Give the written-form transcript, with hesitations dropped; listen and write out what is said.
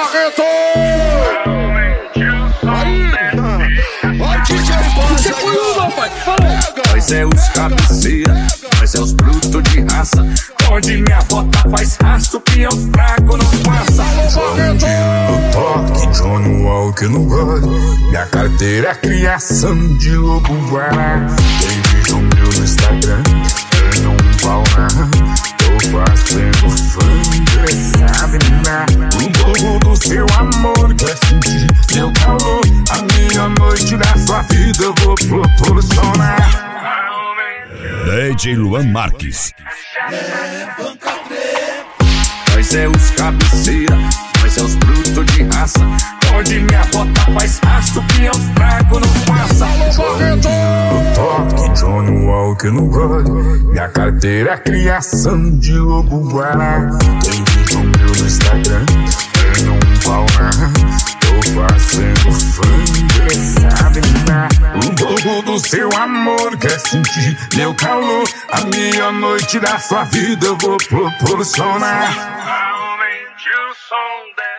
Barreto! Vai, DJ, Você foi um, rapaz, falou! Nós é os cabeceira, nós é os brutos de raça. Onde minha bota faz rastro, peão fraco não passa. Barreto! No toque, Johnny Walker no gole. Minha carteira é criação de lobo guará. Tem vídeo meu no Instagram, ganho um pau na. Tô fazendo funk, sabe, né? O povo do seu amor quer sentir meu calor. A minha noite da sua vida eu vou proporcionar. DJ Luan Marques. Nós é os cabeceira, nós é os brutos de raça. Onde minha bota faz rastro, peão fraco não passa. No toque, Johnny Walker no gole. Minha carteira é criação de lobo guará. Tem vídeo meu no Instagram, ganho um pau na. Tô fazendo funk, sabe, né? O povo do seu amor quer sentir meu calor. A minha noite da sua vida eu vou proporcionar. Aumente o som dela.